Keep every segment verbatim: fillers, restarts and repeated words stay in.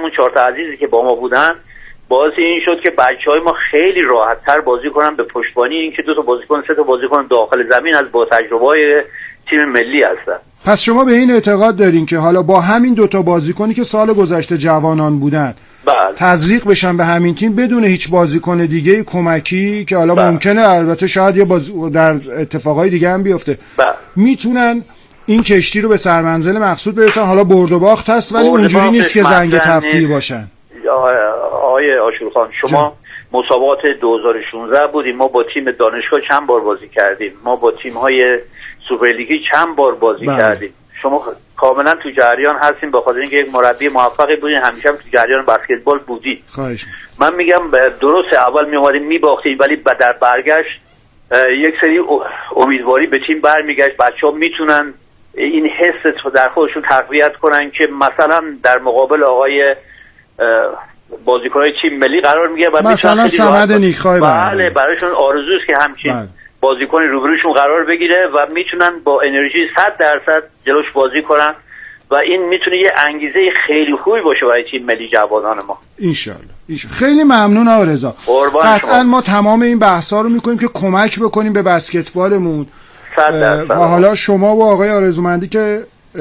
همون چهار تا عزیزی که با ما بودن باعث این شد که بچهای ما خیلی راحت‌تر بازی کنن به پشتبانی اینکه دو تا بازیکن سه تا بازیکن داخل زمین از با تجربه‌های تیم ملی هستن. پس شما به این اعتقاد دارین که حالا با همین دو تا بازیکنی که سال گذشته جوانان بودن بله تزریق بشن به همین تیم بدون هیچ بازیکن دیگه کمکی که حالا بله. ممکنه البته شاید یه باز... در اتفاقای دیگه هم بیفته بله. میتونن این کشتی رو به سرمنزل مقصود برسن. حالا برد و باخت هست ولی اونجوری نیست که زنگ تفریحی باشن. آقای آشورخان شما جا. مسابقات دو هزار و شانزده بودیم، ما با تیم دانشگاه چند بار بازی کردیم، ما با تیم‌های سوپرلیگی چند بار بازی بله. کردیم. شما کاملا تو جریان هستین به خاطر اینکه یک مربی موفقی بودین، همیشه هم تو جریان بسکتبال بودید. خواهش من میگم درسته اول میومدیم میباختیم ولی در برگشت یک سری امیدواری به تیم برمیگشت. بچه‌ها میتونن این حس رو در خودشون تقویت کنن که مثلا در مقابل آقای بازیکن‌های تیم ملی قرار میگیره و مثلا صمد نیک‌خواه بله برایشون آرزوست که همچین بله. بازیکنی روبروشون قرار بگیره و میتونن با انرژی صد درصد جلوش بازی کنن و این میتونه یه انگیزه خیلی خوبی باشه برای تیم ملی جوانان ما ان شاء الله. خیلی ممنون آقا رضا. قطعا ما تمام این بحثا رو میکنیم که کمک بکنیم به بسکتبالمون و حالا شما و آقای آرزومندی که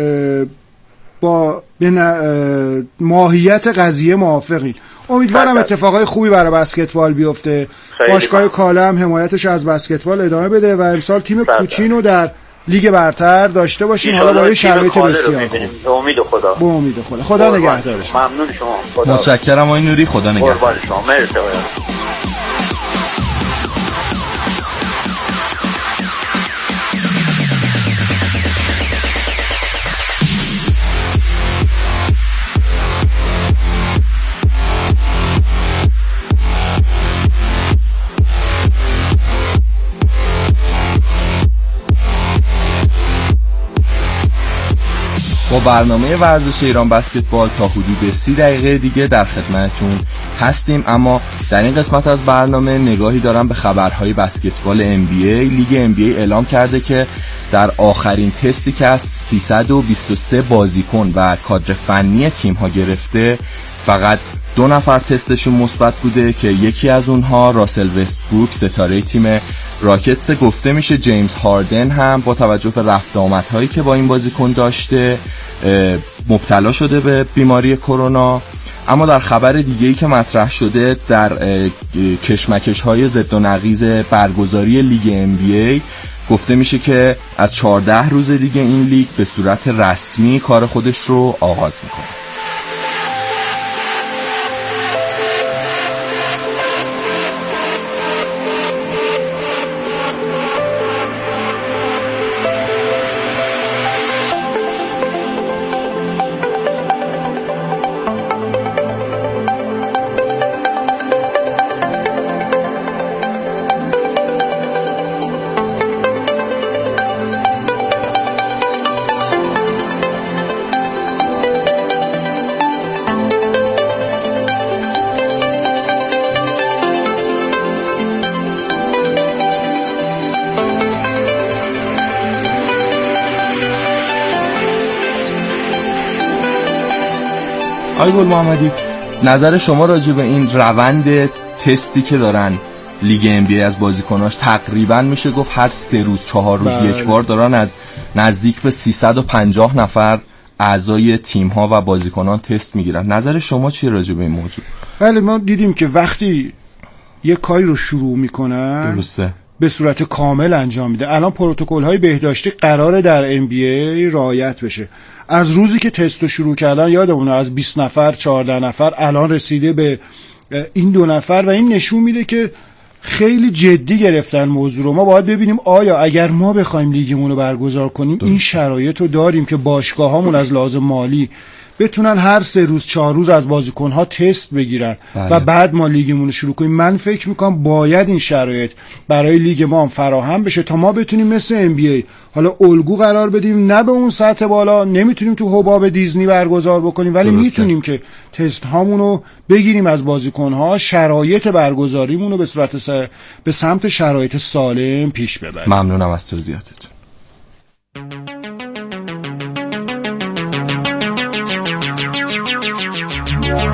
با ماهیت قضیه موافقین. امیدوارم اتفاقای خوبی برای بسکتبال بیفته. باشگاه کاله هم حمایتش از بسکتبال ادامه بده و امسال تیم کوچین رو در لیگ برتر داشته باشیم. حالا با شرایط بسیار خوب. امید خدا. با امید خدا. خدا نگهدارش. ممنون شما. خدا. متشکرم آقای نوری. خدا نگهدار شما. مرسی. با برنامه ورزش ایران بسکتبال تا حدود سی دقیقه دیگه در خدمتتون هستیم، اما در این قسمت از برنامه نگاهی دارم به خبرهای بسکتبال ام بی ای. لیگ ام بی ای اعلام کرده که در آخرین تستی که از سیصد و بیست و سه بازیکن و کادر فنی تیم‌ها گرفته فقط دو نفر تستشون مثبت بوده که یکی از اونها راسل وستبروک ستاره تیم راکتس. گفته میشه جیمز هاردن هم با توجه به رفت آمدهایی که با این بازیکن داشته مبتلا شده به بیماری کرونا. اما در خبر دیگه‌ای که مطرح شده در کشمکش‌های ضد و نقیض برگزاری لیگ ام بی ای گفته میشه که از چهارده روز دیگه این لیگ به صورت رسمی کار خودش رو آغاز میکنه. آقای گل محمدی، نظر شما راجع به این روند تستی که دارن لیگ ام بی ای از بازیکناش تقریبا میشه گفت هر سه روز چهار روز بله. یک بار دارن از نزدیک به سیصد و پنجاه نفر اعضای تیم ها و بازیکنان تست میگیرن، نظر شما چیه راجع به این موضوع؟ بله ما دیدیم که وقتی یک کاری رو شروع میکنن درسته به صورت کامل انجام میده. الان پروتکل های بهداشتی قراره در ام بی ای رعایت بشه. از روزی که تست رو شروع کردن یادمونه از بیست نفر چهارده نفر الان رسیده به این دو نفر و این نشون میده که خیلی جدی گرفتن موضوع رو. ما باید ببینیم آیا اگر ما بخوایم لیگمون رو برگزار کنیم این شرایط رو داریم که باشگاهامون از لحاظ مالی بتونن هر سه روز چهار روز از بازیکن‌ها تست بگیرن بله. و بعد ما لیگمون رو شروع کنیم. من فکر میکنم باید این شرایط برای لیگ ما هم فراهم بشه تا ما بتونیم مثل ام بی ای حالا الگو قرار بدیم، نه به اون سطح بالا نمیتونیم تو حباب دیزنی برگزار بکنیم ولی درسته. میتونیم که تست هامون رو بگیریم از بازیکن‌ها، شرایط برگزاریمون رو به صورت س... به سمت شرایط سالم پیش ببریم. ممنونم از توضیحاتتون.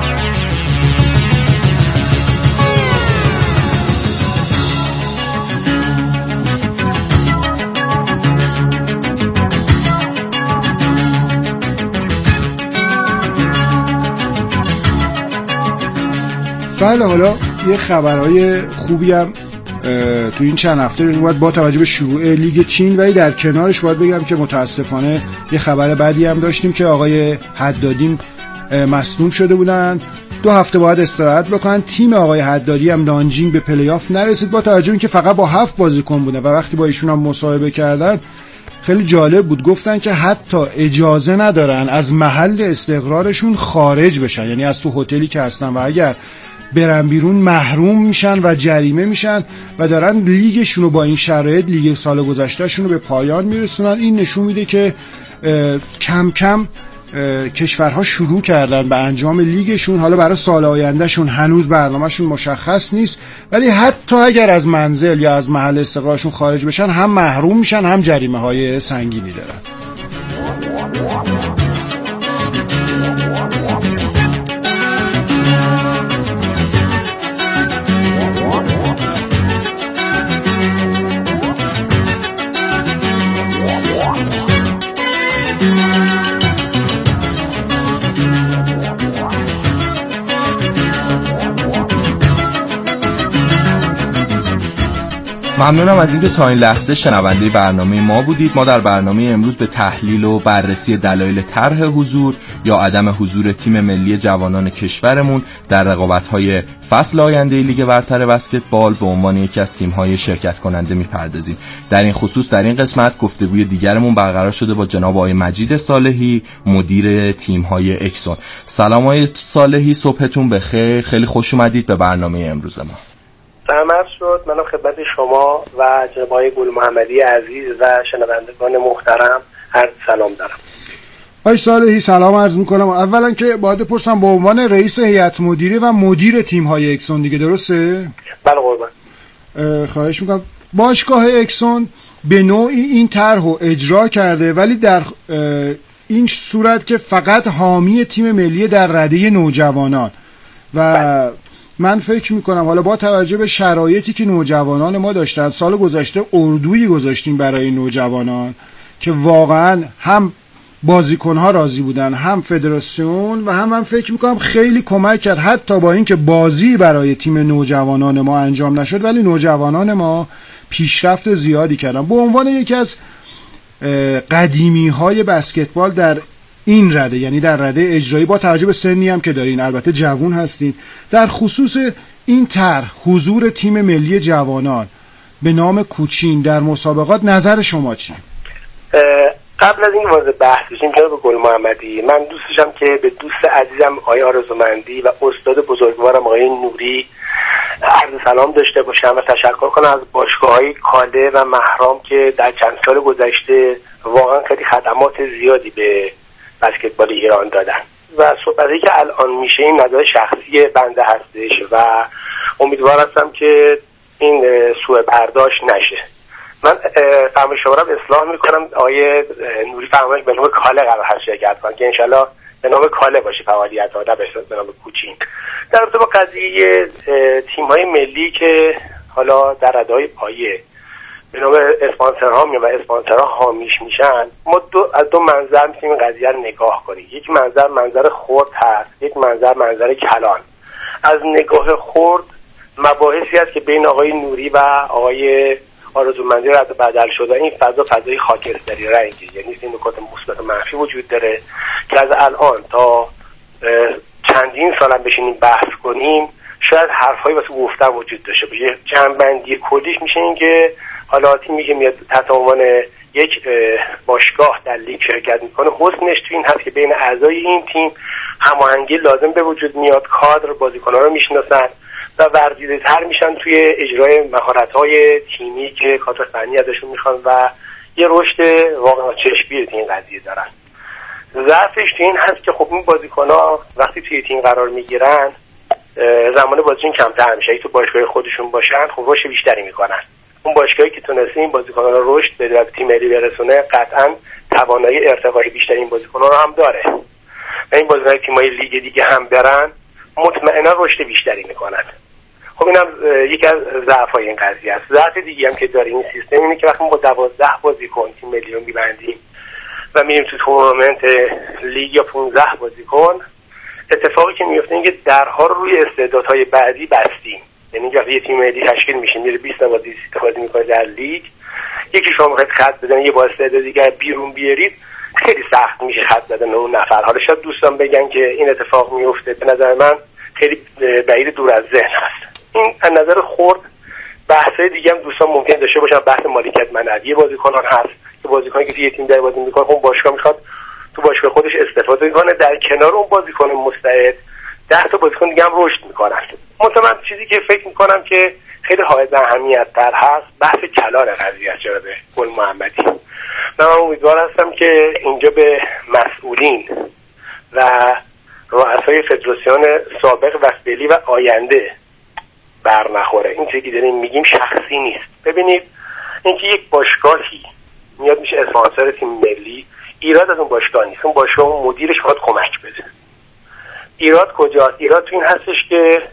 بله، حالا یه خبرهای خوبی هم تو این چند هفته داریم باید با توجه به شروع لیگ چین، ولی در کنارش باید بگم که متاسفانه یه خبر بدی هم داشتیم که آقای حدادی مصدوم شده بودن، دو هفته باید استراحت بکنن. تیم آقای حدادی هم نانجینگ به پلی آف نرسید با توجه به اینکه فقط با هفت بازیکن بودن و وقتی با ایشون هم مصاحبه کردن خیلی جالب بود، گفتن که حتی اجازه ندارن از محل استقرارشون خارج بشن، یعنی از تو هتلی که هستن و اگر برن بیرون محروم میشن و جریمه میشن و دارن لیگشون رو با این شرایط، لیگ سال گذشتهشون رو به پایان میرسونن. این نشون میده که کم کم کشورها شروع کردن به انجام لیگشون. حالا برای سال آیندهشون هنوز برنامهشون مشخص نیست، ولی حتی اگر از منزل یا از محل استقرارشون خارج بشن هم محروم میشن هم جریمه های سنگینی دارن. ممنونم از اینکه تا این لحظه شنونده برنامه ما بودید. ما در برنامه امروز به تحلیل و بررسی دلایل طرح حضور یا عدم حضور تیم ملی جوانان کشورمون در رقابت‌های فصل آینده لیگ برتر بسکتبال به عنوان یکی از تیم‌های شرکت کننده می‌پردازیم. در این خصوص در این قسمت گفتگوی دیگرمون برقرار شده با جناب آقای مجید صالحی، مدیر تیم‌های اکسون. سلام آقای صالحی، صبحتون بخیر. خیلی خوش اومدید به برنامه امروز ما. سلام شد. منم خدمت شما و جناب آقای گل محمدی عزیز و شنوندگان محترم عرض سلام دارم. آقای صالحی سلام عرض میکنم. اولا که باید بپرسم به عنوان رئیس هیئت مدیره و مدیر تیم‌های اکسون دیگه، درسته؟ بله قربان. خواهش میکنم. باشگاه اکسون به نوعی این طرح رو اجرا کرده، ولی در این صورت که فقط حامی تیم ملی در رده نوجوانان و بله. من فکر میکنم حالا با توجه به شرایطی که نوجوانان ما داشتن، سال گذشته اردویی گذاشتیم برای نوجوانان که واقعا هم بازیکنها راضی بودن، هم فدراسیون و هم من فکر میکنم خیلی کمک کرد، حتی با اینکه بازی برای تیم نوجوانان ما انجام نشد ولی نوجوانان ما پیشرفت زیادی کردن. به عنوان یکی از قدیمی های بسکتبال در این رده، یعنی در رده اجرایی، با توجه به سنی هم که دارین، البته جوان هستین، در خصوص این طرح حضور تیم ملی جوانان به نام کوچین در مسابقات نظر شما چیه؟ قبل از این وارد بحث بشیم جناب گل محمدی، من دوست داشتم که به دوست عزیزم آقای آرزومندی و استاد بزرگوارم آقای نوری عرض سلام داشته باشم و تشکر کنم از باشگاه‌های کاله و محرام که در چند سال گذشته واقعا خیلی خدمات زیادی به بسکتبال ایران دادن و صحبتی که الان میشه این نظر شخصی بنده هستش و امیدوار هستم که این سوء برداشت نشه. من فرمایش شما رو اصلاح میکنم. آقای نوری فرمایش به نام کاله قرار هست شرکت کنن که انشالله به نام کاله باشه فعالیت ها، نه به نام کوچین. در رابطه با قضیه تیم‌های ملی که حالا در رده‌های پایه به نام اسپانسرها میان و اسپانسرها حامیش میشن، ما دو از دو منظر میتونیم قضیه رو نگاه کنیم. یک منظر منظر خرد هست، یک منظر منظر کلان. از نگاه خرد مباحثی هست که بین آقای نوری و آقای آرزومندی رد و بدل شده. این فضا فضای خاکستری رنگی، یعنی این نکات مثبت و منفی وجود داره که از الان تا چندین سال هم بشینیم بحث کنیم شاید حرفایی واسه گفتن وجود داشته باشه. جنبندی کلیش میشه این که حالا تیمی که میاد تحت عنوان یک باشگاه در لیگ شرکت میکنه، حسنش تو این هست که بین اعضای این تیم هماهنگی لازم به وجود میاد، کادر بازیکن‌ها رو میشناسن و ورزیده‌تر میشن توی اجرای مهارت‌های تیمی که کادر فنی ازشون میخوان و یه رشد واقعا چشمگیر این قضیه دارن. ضعفش تو این هست که خب این بازیکن‌ها وقتی توی تیم قرار میگیرن زمان بازیشون کمتر میشه. تو باشگاه خودشون باشن خب رشد بیشتری میکنن. اون باشگاهی که تونسته این بازیکنان رو رشد بده و تیم ملی برسونه قطعا توانایی ارتقای بیشتر این بازیکنان رو هم داره و این بازیکنان تیم‌های لیگ دیگه هم برن مطمئنا رشد بیشتری میکنند. خب اینم یکی از ضعف‌های این قضیه است. ضعف دیگه هم که داره این سیستم اینه که وقتی ما با دوازده بازیکن تیم ملی رو میبندیم و میریم تو تورنمنت لیگ یا پانزده بازیکن، اتفاقی که میفته اینه که درها رو روی استعدادهای بعدی بستیم. یعنی وقتی یه تیم ملی تشکیل میشه میره بیست بازی بازی میکنه در لیگ، یکی شما میخواید خط بزنید یه با استعداد دیگه بیرون بیارید، خیلی سخت میشه خط زدن اون نفر. حالا شاید دوستان بگن که این اتفاق میفته، به نظر من خیلی بعید دور از ذهن هست. این از نظر خرد بحثای دیگه هم دوستان ممکن داشته باشن، بحث مالکیت منابع بازیکنان هست که بازیکنی که توی تیم در بازی میکنه اون باشگاه میخواد تو باشگاه خودش استفاده کنه، در کنار اون بازیکن مستعد ده تا بازیکن دیگه هم رشد میکنن. مثلا چیزی که فکر میکنم که خیلی حائز اهمیت تر هست بحث کلان قضیه است جناب گل محمدی. من امیدوار هستم که اینجا به مسئولین و رؤسای فدراسیون سابق و فعلی و آینده بر نخوره. این چیزی که داریم میگیم شخصی نیست. ببینید اینکه یک باشگاهی میاد میشه اسپانسر تیم ملی، ایراد از اون باشگاه نیست، اون باشگاه اون مدیرش باید کمک بده. ایراد کجاست؟ ایراد تو این هستش که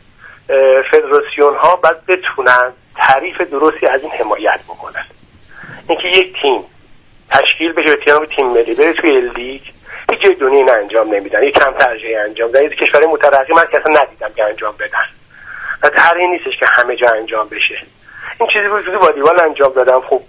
فدراسیون ها باید بتونن تعریف درستی از این حمایت بکنن. اینکه یک تیم تشکیل بشه به تیم تیم ملی بره توی لیگ، هیچ جای دنیا این انجام نمیدن، یک کم ترجیح انجام دادن. کشور مترقی من که اصلا ندیدم که انجام بدن. و طرحی نیستش که همه جا انجام بشه. این چیزی بود که والیبال انجام دادم، خب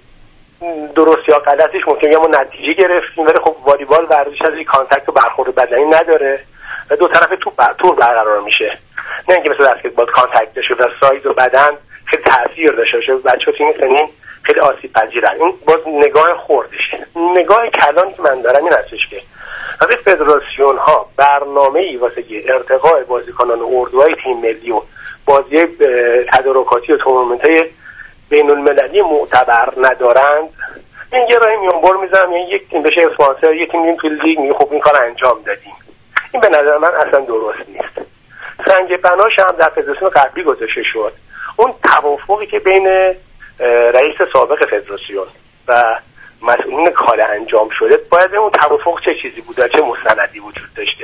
درست یا غلطش ممکنه ما نتیجه گرفتیم، ولی خب والیبال ورزش از این کانتاکت و برخورد بدنی نداره و دو طرف تو بر... تور برقرار میشه. نه اینکه مثل بسکتبال کانتاکت داشته و سایز و بدن خیلی تاثیر داشته باشه، بچه‌ها تو این سنین خیلی آسیب پذیرن. این باز نگاه خوردشه. نگاه کلانی که من دارم این هستش که وقتی فدراسیون ها برنامه‌ای واسه ارتقاء بازیکنان اردوهای تیم ملی و بازی تدارکاتی و تورنمنت‌های بین‌المللی معتبر ندارند، این یه راهی میانبر میذارم، یعنی یک تیم بشه اسپانسر، یک تیم میگیم توی لیگ میگه خب این کار انجام دادیم. این به نظر من اصلا درست نیست. سنگ بناش هم در فدراسیون قبلی گذاشته شد. اون توافقی که بین رئیس سابق فدراسیون و مسئولین کاله انجام شده، باید اون توافق چه چیزی بوده، چه مستندی وجود داشته.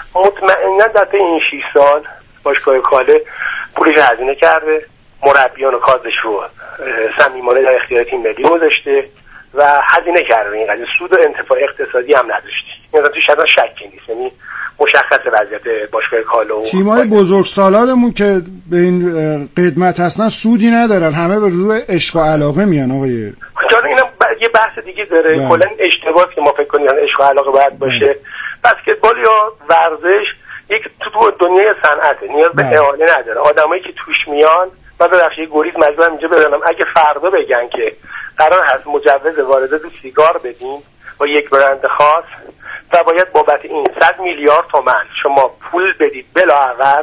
مطمئنا در طی این شش سال باشگاه کاله پولش هزینه کرده، مربیان و کادرش رو صمیمانه در اختیار تیم ملی گذاشته و هزینه کرده. این قضیه سود و انتفاع اقتصادی هم نداشته. این توش اصلا شکی نیست، یعنی مشخص وضعیت باشگاه کاله و تیم‌های بزرگسالانمون که به این قدمت هستن سودی ندارن، همه به روی عشق و علاقه میان. آقای چون اینا ب... یه بحث دیگه داره، کلا اشتباهی که ما فکر کنیم عشق و علاقه باید باشه. بسکتبال یا ورزش یک تو دنیای صنعته، نیاز به اعانه نداره. آدمایی که توش میان، من بخش یه گریز مجبورم اینجا بزنم، اگه فردا بگن که قرار هست مجوز واردات سیگار بدیم با یک برند خاص و باید بابت این صد میلیارد تومان شما پول بدید بلاعوض،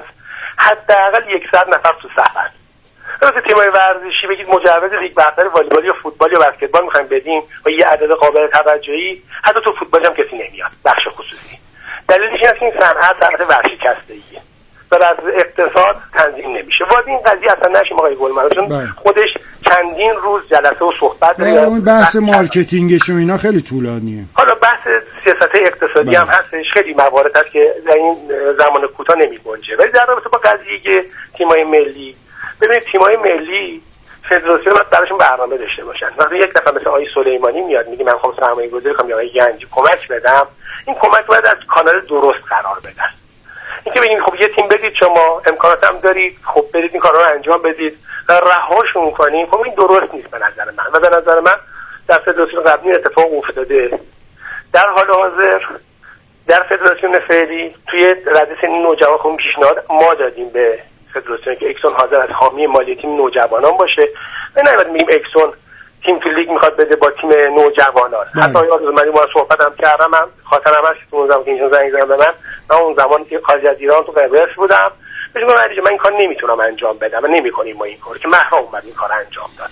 حداقل صد نفر تو صفن. مثل تیم‌های ورزشی بگید مجوز لیگ برتر والیبال یا فوتبال یا بسکتبال می‌خوایم بدیم و یه عدد قابل توجهی، حتی تو فوتبال هم کسی نمیاد، بخش خصوصی. دلیلش این است که این صنعت صنعت وحشی کسته‌ایه و از اقتصاد تنظیم نمیشه. واسه این قضیه اصلا نشیم آقای گلمرد، خودش چندین روز جلسه و صحبت داره. اون بحث مارکتینگش و اینا خیلی طولانیه. حالا بحث سیاست اقتصادی بله. هم هستش، خیلی موارد هست که در این زمان کوتاه نمی‌گنجه. ولی در رابطه با قضیه تیم‌های ملی، ببینید تیم‌های ملی فدراسیون باید براشون برنامه داشته باشن. وقتی یک نفر مثل آقای سلیمانی میاد میگه من خواهم سرمایه‌گذاری کنم یا آقای گنجی کمک بدم، این کمک باید از کانال درست قرار بدن. اینکه بگید خب یه تیم بدید شما امکانات هم دارید، خب برید این کارا رو انجام بدید و رهاشون کنیم، خب این درست نیست به نظر من. و به نظر من در فدراسیون قبلی اتفاق افتاده. در حال حاضر در فدراسیون فعلی توی رده سنی نوجوان خب پیشنهاد ما دادیم به فدراسیون که اکسون حاضر از حامی مالی تیم نوجوانان باشه. و نمی‌باید میگیم اکسون تیم تو لیگ میخواد بده با تیم نوجوانان. حتی آقای من با صحبتم کردم، من خاطرم هست که اون زمان که اینجا زنگ زدن به من، من اون زمانی که خارج از ایران تو قبرس بودم، بهش گفتم علی من این کار نمیتونم انجام بدم و نمیکنیم ما این کارو، که محرم اومد این کار انجام داد.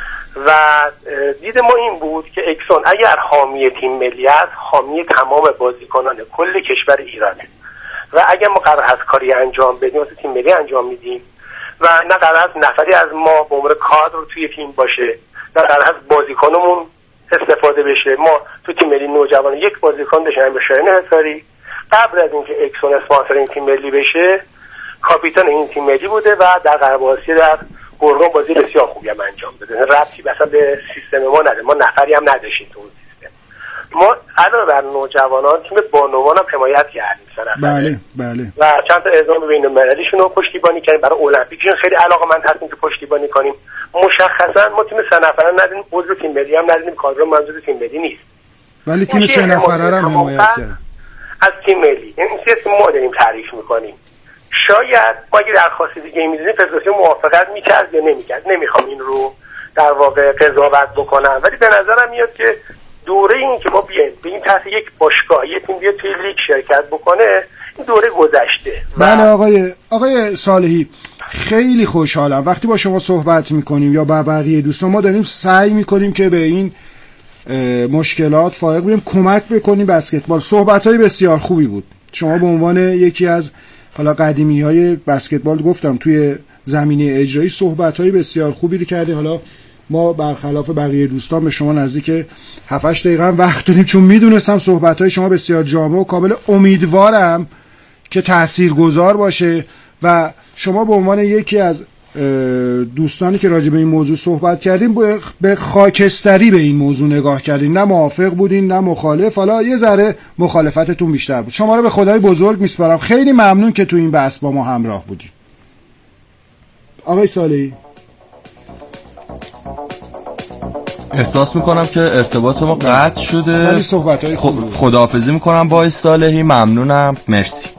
و دید ما این بود که اکسون اگر حامی تیم ملی است، حامی تمام بازیکنان کل کشور ایرانه و اگر ما قرار هست کاری انجام بدیم واسه تیم ملی انجام میدیم و نه قرار هست نفری از ما به عنوان کادر توی تیم باشه، نه قرار هست بازیکنمون استفاده بشه. ما تو تیم ملی نوجوان یک بازیکن داشتیم به شاهین حصاری. قبل از اینکه اکسون اسپانسر این تیم ملی بشه، کاپیتان این تیم ملی بوده و در قره‌بازی در گرگان بازی بسیار خوبی هم انجام داده. ربطی مثلا به سیستم ما نداره، ما نفری هم نداشتیم تو اون سیستم. ما علاوه بر نوجوانان تیم بانوان هم حمایت کردیم سه نفره. بله بله. و چند تا اعزام بین‌المللیشون رو پشتیبانی کردیم. برای المپیکشون خیلی علاقه‌مند هستیم که پشتیبانی کنیم. مشخصا ما تیم سه نفره ندیم، عضو تیم ملی هم ندیم، کادر منظور تیم ملی نیست. ولی تیم سه نفره رو حمایت کرد. از تیم ملی این سیستم ما داریم تعریف می‌کنیم. شاید ما اگه درخواست دیگه می‌دادیم فدراسیون موافقت می‌کرد یا نمی‌کرد. نمی‌خوام این رو در واقع قضاوت بکنم، ولی به نظرم میاد که دوره این که ما بیایم به این تحت یک باشگاه یه تیم بیاد توی لیگ شرکت بکنه، این دوره گذشته. بله آقای آقای صالحی، خیلی خوشحالم وقتی با شما صحبت می‌کنیم یا با بقیه دوستان. ما داریم سعی می‌کنیم که به این مشکلات فائق بیم، کمک بکنیم بسکتبال. صحبت‌های بسیار خوبی بود. شما به عنوان یکی از حالا قدیمی‌های بسکتبال گفتم توی زمینه اجرایی صحبت‌های بسیار خوبی رو کردیم. حالا ما برخلاف بقیه دوستان به شما نزدیک هفت هشت دقیقه هم وقت داریم، چون میدونستم صحبت‌های شما بسیار جامع و کامل. امیدوارم که تاثیرگذار باشه و شما به عنوان یکی از دوستانی که راجع به این موضوع صحبت کردیم به خاکستری به این موضوع نگاه کردین، نه موافق بودین نه مخالف. حالا یه ذره مخالفتتون بیشتر بود. شما رو به خدای بزرگ میسپارم. خیلی ممنون که تو این بحث با ما همراه بودین. آقای صالحی، احساس میکنم که ارتباط ما قطع شده. ولی صحبت‌های خوب. خداحافظی میکنم با آقای صالحی. ممنونم. مرسی.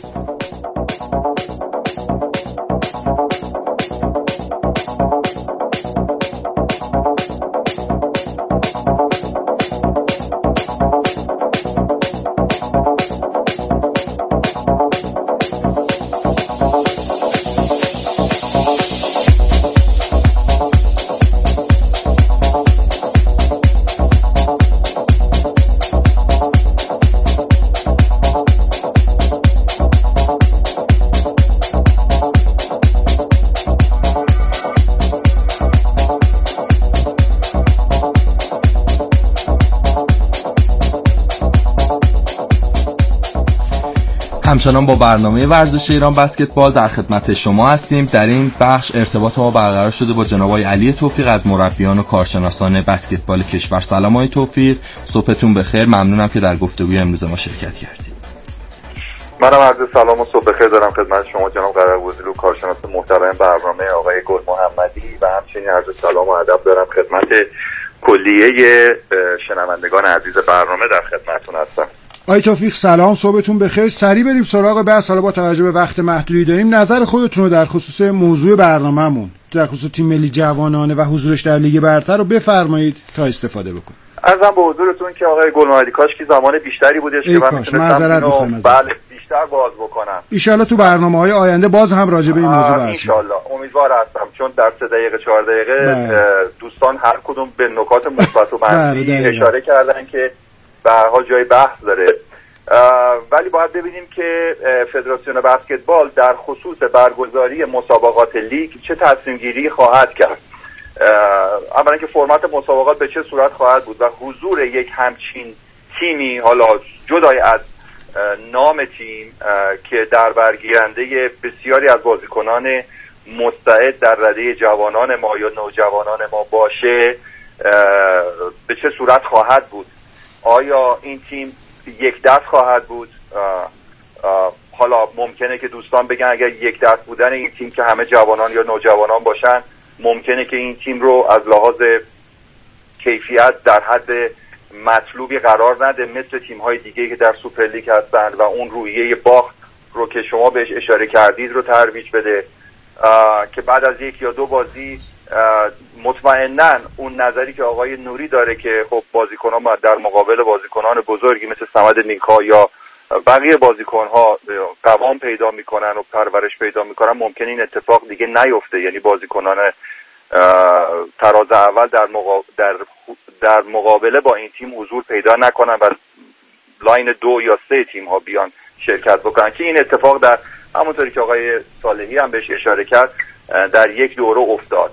همچنان با برنامه ورزش ایران بسکتبال در خدمت شما هستیم. در این بخش ارتباط ما برقرار شده با جناب آقای علی توفیق از مربیان و کارشناسان بسکتبال کشور. سلام آقای توفیق، صبحتون بخیر. ممنونم که در گفتگوی امروز ما شرکت کردید. منم عرض سلام و صبح بخیر دارم خدمت شما جناب قره‌وزیر و کارشناس محترم برنامه آقای گل محمدی و همچنین عرض سلام و ادب دارم خدمت کلیه شنوندگان عزیز برنامه. در خدمتتون هستم. آقای توفیق سلام، صبحتون بخیر. سریع بریم سراغ بحث. حالا با توجه به وقت محدودی داریم، نظر خودتون رو در خصوص موضوع برنامه‌مون، در خصوص تیم ملی جوانانه و حضورش در لیگ برتر رو بفرمایید تا استفاده بکنیم. عرضم به حضورتون که آقای گل محمدی کاش که زمان بیشتری بودش که من میتونستم اینو بله بیشتر باز بکنم. ان شاءالله تو برنامه‌های آینده باز هم راجع به این موضوع بحث ان شاءالله امیدوار هستم، چون در سه دقیقه چهار دقیقه دوستان هر کدوم به نکات مثبت و منفی اشاره کردن که به هر حال جای بحث داره. ولی باید ببینیم که فدراسیون بسکتبال در خصوص برگزاری مسابقات لیگ چه تصمیم گیری خواهد کرد. اولا که فرمت مسابقات به چه صورت خواهد بود و حضور یک همچین تیمی، حالا جدای از نام تیم که در برگیرنده بسیاری از بازیکنان مستعد در رده جوانان ما یا نوجوانان ما باشه، به چه صورت خواهد بود. آیا این تیم یک دست خواهد بود؟ آه آه حالا ممکنه که دوستان بگن اگر یک دست بودن این تیم که همه جوانان یا نوجوانان باشن، ممکنه که این تیم رو از لحاظ کیفیت در حد مطلوبی قرار نده مثل تیم‌های دیگه که در سوپر لیگ هستند و اون روحیه باخت رو که شما بهش اشاره کردید رو ترویج بده، که بعد از یک یا دو بازی مطمئناً اون نظری که آقای نوری داره که خب بازیکنان در مقابل بازیکنان بزرگی مثل صمد نیکا یا بقیه بازیکن‌ها قوام پیدا میکنن و پرورش پیدا میکنن، ممکن این اتفاق دیگه نیفته. یعنی بازیکنان تراز اول در مقابل در در مقابله با این تیم حضور پیدا نکنن و لاین دو یا سه تیم ها بیان شرکت بکنن، که این اتفاق در همونطوری که آقای صالحی هم بهش اشاره کرد در یک دوره افتاد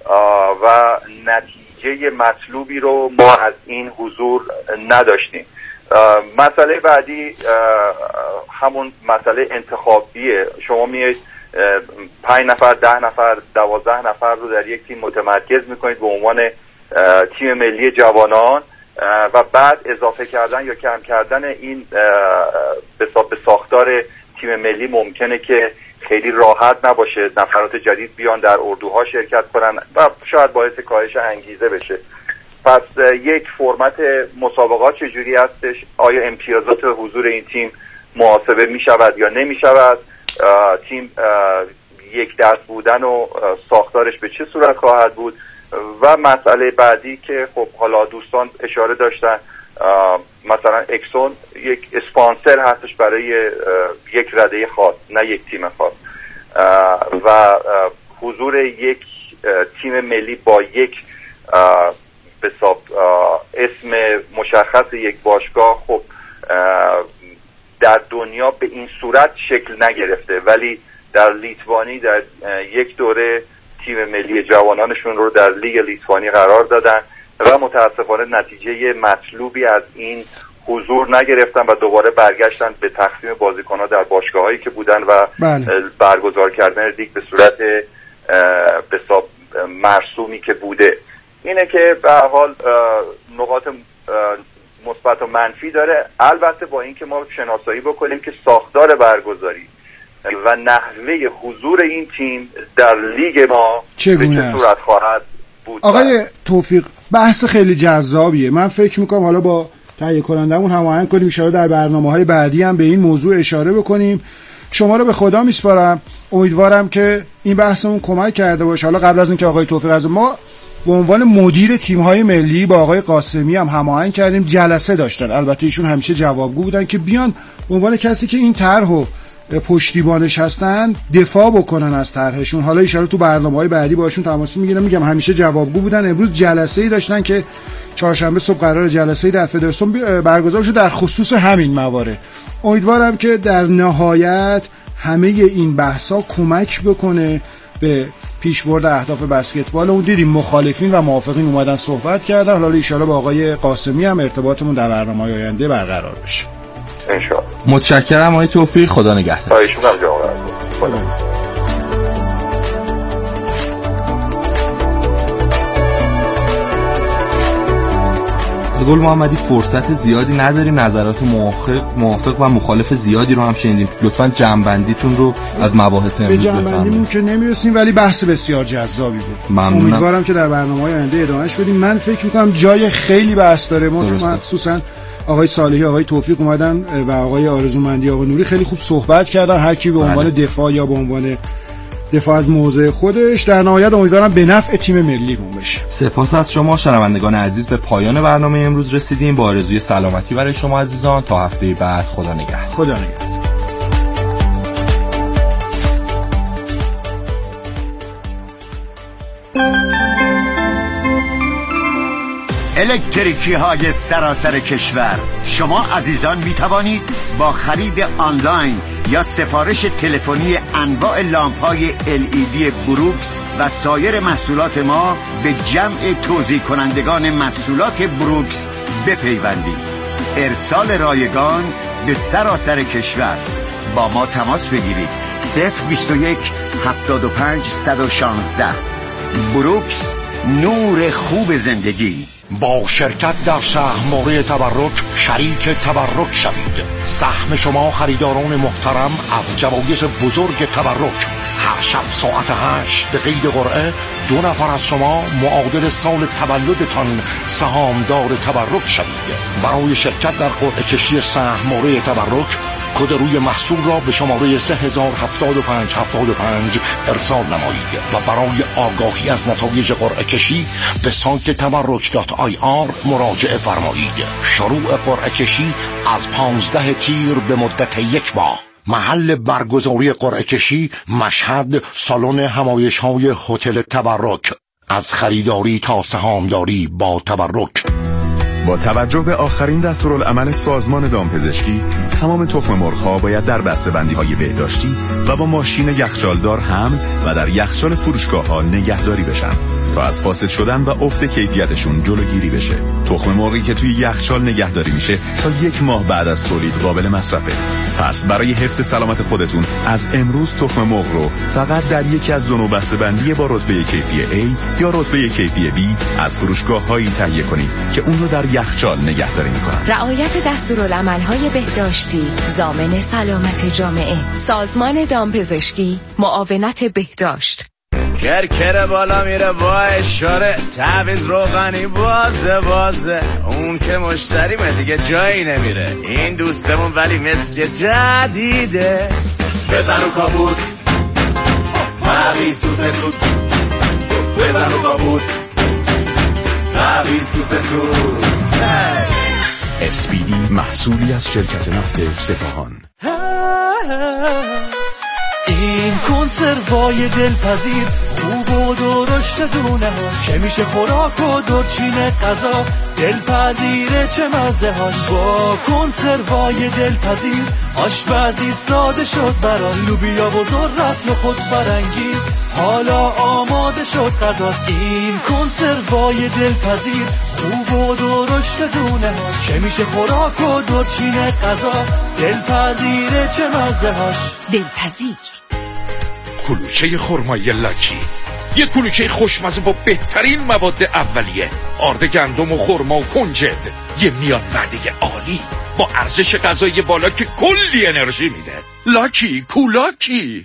و نتیجه مطلوبی رو ما از این حضور نداشتیم. مسئله بعدی همون مسئله انتخابیه. شما میایید پنج نفر، ده نفر، دوازده نفر رو در یک تیم متمرکز میکنید به عنوان تیم ملی جوانان و بعد اضافه کردن یا کم کردن این به ساختار تیم ملی ممکنه که خیلی راحت نباشه، نفرات جدید بیان در اردوها شرکت کنن و شاید باعث کاهش انگیزه بشه. پس یک فرمت مسابقات چجوری هستش؟ آیا امتیازات حضور این تیم محاسبه می شود یا نمی شود؟ تیم یک دست بودن و ساختارش به چه صورت خواهد بود؟ و مسئله بعدی که خب حالا دوستان اشاره داشتن، مثلا اکسون یک اسپانسر هستش برای یک رده خاص، نه یک تیم خاص، و حضور یک تیم ملی با یک به حساب اسم مشخص یک باشگاه خب در دنیا به این صورت شکل نگرفته، ولی در لیتوانی در یک دوره تیم ملی جوانانشون رو در لیگ لیتوانی قرار دادن و متاسفانه نتیجه مطلوبی از این حضور نگرفتن و دوباره برگشتن به تقسیم بازیکن‌ها در باشگاه‌هایی که بودن و بله. برگزار کردن لیگ به صورت به حساب مرسومی که بوده. اینه که به هر حال نقاط مثبت و منفی داره، البته با اینکه ما شناسایی بکنیم که ساختار برگزاری و نحوه حضور این تیم در لیگ ما به چه صورت خواهد بود. آقای توفیق، بحث خیلی جذابیه. من فکر میکنم حالا با تهیه کنندمون هماهنگ کنیم، ان در برنامه‌های بعدی هم به این موضوع اشاره بکنیم. شما رو به خدا میسپارم، امیدوارم که این بحثمون کمک کرده باشه. حالا قبل از اینکه آقای توفیق از ما به عنوان مدیر تیم‌های ملی با آقای قاسمی هم هماهنگ کردیم، جلسه داشتن. البته ایشون همیشه جوابگو بودن که بیان به عنوان کسی که این طرحو پشتیبانش هستن دفاع بکنن از طرحشون. حالا ان شاءالله تو برنامه‌های بعدی باشون تماس میگیرم. میگم همیشه جوابگو بودن. امروز جلسه‌ای داشتن که چهارشنبه صبح قرار جلسه‌ای در فدراسیون برگزار بشه در خصوص همین موارد. امیدوارم که در نهایت همه این بحثا کمک بکنه به پیشبرد اهداف بسکتبال. اون دیدیم مخالفین و موافقین اومدن صحبت کردن. حالا ان شاءالله با آقای قاسمی هم ارتباطمون در برنامه‌های آینده برقرار بشه. ان شاءالله. متشکرم آقای توفیق، خدا نگهدار. خواهش می‌کنم جناب. خدا. گل محمدی، فرصت زیادی نداریم، نظرات موافق موافق و مخالف زیادی رو هم شنیدیم. لطفاً جمع‌بندیتون رو از مباحث امروز بفرمایید. به جمع‌بندیمون که نمی‌رسیم، ولی بحث بسیار جذابی بود. ممنونم. امیدوارم که در برنامه‌های آینده ادامهش بدیم. من فکر می‌کنم جای خیلی بحث داره. ما مخصوصاً آقای صالحی، آقای توفیق اومدن و آقای آرزومندی، آقای نوری خیلی خوب صحبت کردن، هر کی به عنوان دفاع یا به عنوان دفاع از موضع خودش. در نهایت امیدوارم به نفع تیم ملیمون بشه. سپاس از شما شنوندگان عزیز. به پایان برنامه امروز رسیدیم. با آرزوی سلامتی برای شما عزیزان تا هفته بعد. خدا نگهدار. خدا نگهدار. الکتریکی های سراسر کشور، شما عزیزان می توانید با خرید آنلاین یا سفارش تلفنی انواع لامپ های ال ای دی بروکس و سایر محصولات ما به جمع توزیع کنندگان محصولات بروکس بپیوندید. ارسال رایگان به سراسر کشور. با ما تماس بگیرید. صفر بیست و یک هفتاد و پنج صد و شانزده. بروکس، نور خوب زندگی. با شرکت در سهم‌موری تبرک شریک تبرک شوید. سهم شما خریداران محترم از جوایز بزرگ تبرک. هر شب ساعت هشت به قید قرعه دو نفر از شما معادل سال تولدتان سهامدار تبرک شوید. برای شرکت در قرعه کشی سهم‌موری تبرک کد روی محصول را به شماره سه هزار هفتاد و پنج هفتاد و پنج ارسال نمایید و برای آگاهی از نتایج قرعه کشی به سایت تبرک دات آی آر مراجعه فرمایید. شروع قرعه کشی از پانزده تیر به مدت یک ماه. محل برگزاری قرعه کشی مشهد، سالن همایش‌های هتل تبرک. از خریداری تا سهامداری با تبرک. با توجه به آخرین دستورالعمل سازمان دامپزشکی، تمام تخم مرغ‌ها باید در بسته‌بندی‌های بهداشتی و با ماشین یخچالدار حمل و و در یخچال فروشگاه‌ها نگهداری بشن تا از فاسد شدن و افت کیفیتشون جلوگیری بشه. تخم مرغی که توی یخچال نگهداری میشه تا یک ماه بعد از تولید قابل مصرفه. پس برای حفظ سلامت خودتون از امروز تخم مرغ رو فقط در یکی از دو نوع بسته‌بندی با رتبه کیفی A یا رتبه کیفی B از فروشگاه‌هایی تهیه کنید که اون رو در یخچال نگهداری میکنن. رعایت دستورالعمل‌های بهداشتی ضامن سلامت جامعه. سازمان دامپزشکی، معاونت بهداشت. کرکر بالا میره با اشاره، تعویض روغنی بازه بازه، اون که مشتریمه دیگه جایی نمیره. این دوستمون ولی مثل جدیده. بزن و کابوت تعویض تو سسود، بزن و کابوت تعویض تو سسود. اسپیدی محصولی از شرکت نفت سپاهان. این کنسروای دلپذیر خوب و درشت دونه ها، چه میشه خوراک و دورچین غذا، دلپذیره چه مزه هاش. با کنسروای دلپذیر آشپزی ساده شد برای لوبیا و ذرت خود فرنگیز، حالا آماده شد غذاست. این کنسروای دلپذیر خوب و درشت دونه ها، چه میشه خوراک و دورچین غذا، دلپذیره چه مزه هاش. دلپذیر کلوچه خرمایی لاکی، یه کلوچه خوشمزه با بهترین مواد اولیه، آرد گندم و خرما و کنجد، یه میان وعده عالی با ارزش غذایی بالا که کلی انرژی میده. لاکی کولاکی.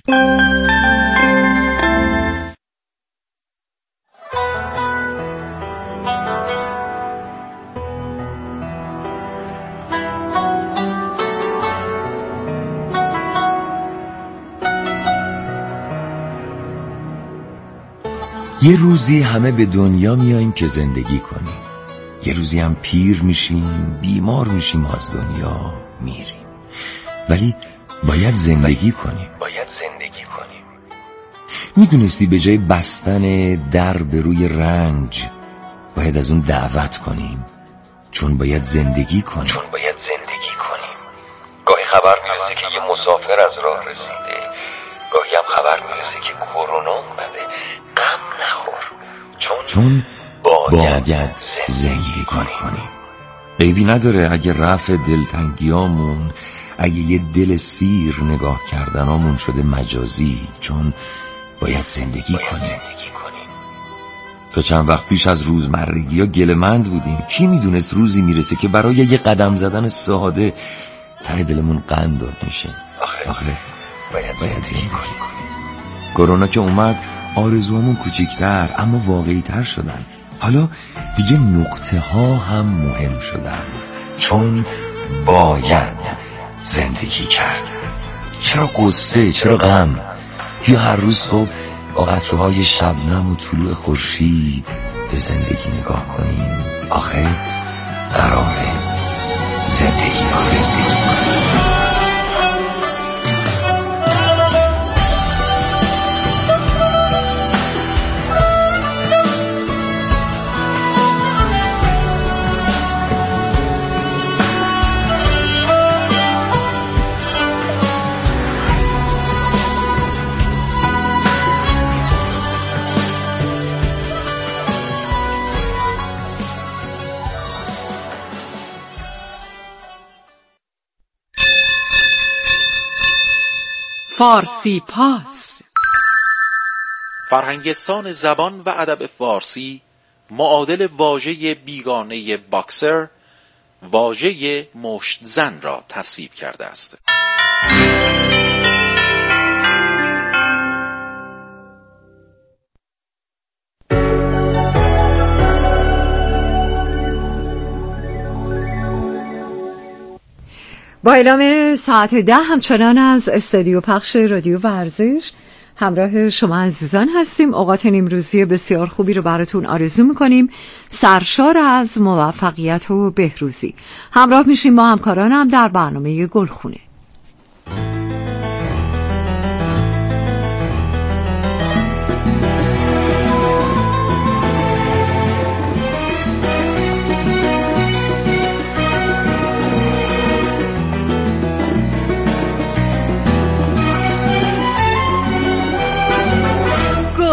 یه روزی همه به دنیا میاییم که زندگی کنیم، یه روزی هم پیر میشیم، بیمار میشیم، از دنیا میریم، ولی باید زندگی کنیم. باید زندگی کنیم. میدونستی به جای بستن در به روی رنج باید از اون دعوت کنیم؟ چون باید زندگی کنیم. چون باید زندگی کنیم. گاهی خبر میرسه که یه مسافر از راه رسیده، گاهی هم خبر میرسه که کرونا اومده. غم نخور، چون, چون باید, باید زندگی, زندگی کنیم. عیبی نداره اگه رفع دلتنگیامون، اگه یه دل سیر نگاه کردنامون شده مجازی، چون باید زندگی باید کنیم. زندگی کنیم. تا چند وقت پیش از روزمرگی ها گله‌مند بودیم. کی میدونست روزی میرسه که برای یه قدم زدن ساده ته دلمون قند داد میشه. آخه, آخه باید, باید زندگی کنیم. کرونا که اومد آرزوامون کوچیک‌تر اما واقعی تر شدن. حالا دیگه نقطه ها هم مهم شدن، چون باید زندگی کرد. چرا قصه، چرا غم؟ یا هر روز صبح با قطره‌های شبنم و طلوع خورشید به زندگی نگاه کنیم. آخه قراره زندگی زندگی کنیم. فارسی پاس. فرهنگستان زبان و ادب فارسی معادل واژه بیگانه باکسر، واژه مشت زن را تصویب کرده است. با اعلام ساعت ده همچنان از استودیو پخش رادیو ورزش همراه شما عزیزان هستیم. اوقات امروزی بسیار خوبی رو براتون آرزو میکنیم، سرشار از موفقیت و بهروزی. همراه میشیم با همکارانم در برنامه گلخونه.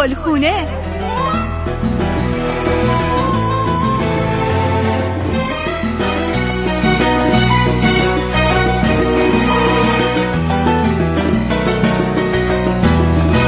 گلخونه.